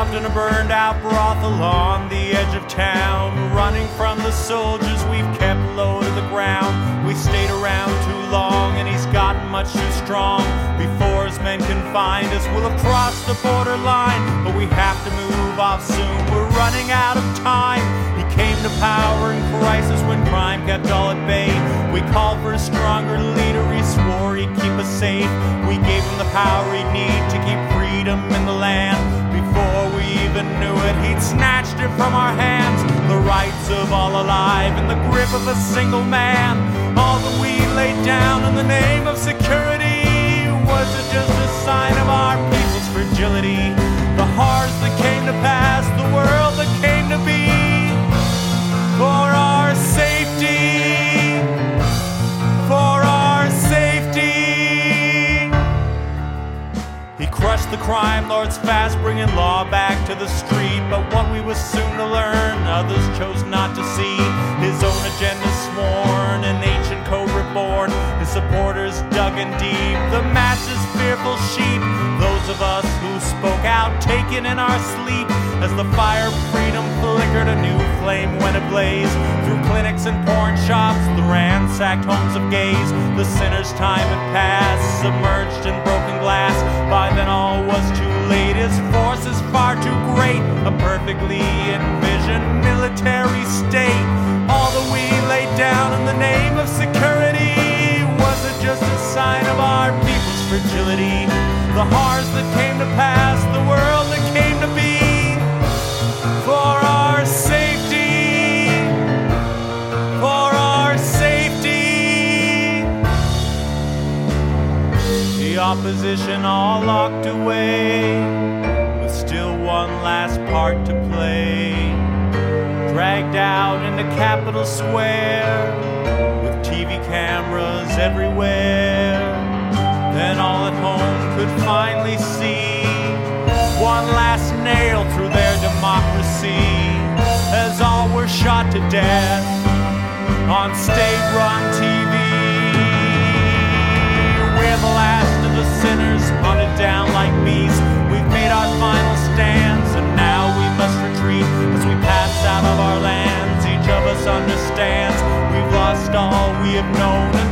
starved in a burned out brothel on the edge of town. Running from the soldiers, we've kept low to the ground. We stayed around too long and he's gotten much too strong. Before his men can find us, we'll have crossed the borderline. But we have to move off soon, we're running out of time. He came to power in crisis when crime kept all at bay. We called for a stronger leader, he swore he'd keep us safe. We gave him the power he'd need to keep freedom in the land. Before we even knew it, he'd snatched it from our hands. The rights of all alive in the grip of a single man. All that we laid down in the name of security, was it just a sign of our people's fragility? The horrors that came to pass, the world that came to be, for our safety, for our safety. He crushed the crime lords fast, bringing law back to the street. But what we was soon to learn, others chose not to see. His own agenda sworn, an ancient code reborn. His supporters dug in deep, the masses fearful sheep. Those of us who spoke out, taken in our sleep. As the fire of freedom flickered, a new flame went ablaze. Through clinics and porn shops, the ransacked homes of gays. The sinner's time had passed, submerged in broken glass. By then all was too late, his force is far too great. A perfectly envisioned military state. All that we laid down in the name of security, was it just a sign of our people's fragility? The horrors that came to pass, the world that came to be, for our safety, for our safety. The opposition all locked away, with still one last part to play. Dragged out into Capitol Square, with TV cameras everywhere. Then all at home could finally see one last nail through their democracy, as all were shot to death on state-run TV. We're the last of the sinners, hunted down like beasts. We've made our final stands, and now we must retreat. As we pass out of our lands, each of us understands we've lost all we have known.